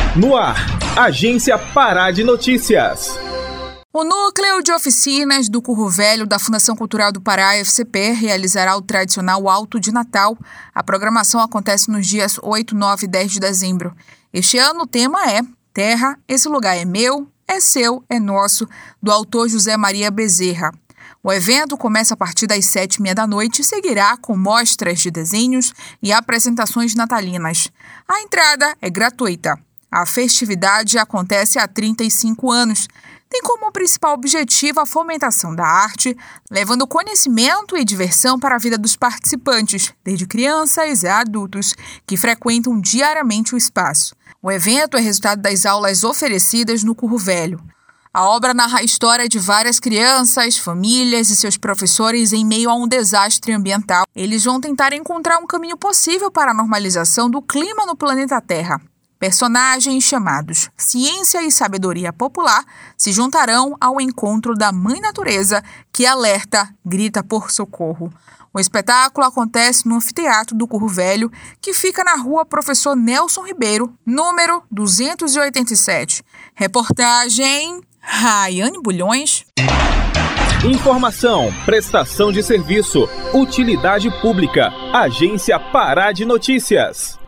No ar, Agência Pará de Notícias. O Núcleo de Oficinas do Curro Velho da Fundação Cultural do Pará, FCP, realizará o tradicional Alto de Natal. A programação acontece nos dias 8, 9 e 10 de dezembro. Este ano o tema é Terra, esse lugar é meu, é seu, é nosso, do autor José Maria Bezerra. O evento começa a partir das 7h30 da noite e seguirá com mostras de desenhos e apresentações natalinas. A entrada é gratuita. A festividade acontece há 35 anos. Tem como principal objetivo a fomentação da arte, levando conhecimento e diversão para a vida dos participantes, desde crianças a adultos, que frequentam diariamente o espaço. O evento é resultado das aulas oferecidas no Curro Velho. A obra narra a história de várias crianças, famílias e seus professores em meio a um desastre ambiental. Eles vão tentar encontrar um caminho possível para a normalização do clima no planeta Terra. Personagens chamados Ciência e Sabedoria Popular se juntarão ao encontro da Mãe Natureza, que alerta, grita por socorro. O espetáculo acontece no Anfiteatro do Curro Velho, que fica na rua Professor Nelson Ribeiro, número 287. Reportagem Raiane Bulhões. Informação, prestação de serviço, utilidade pública. Agência Pará de Notícias.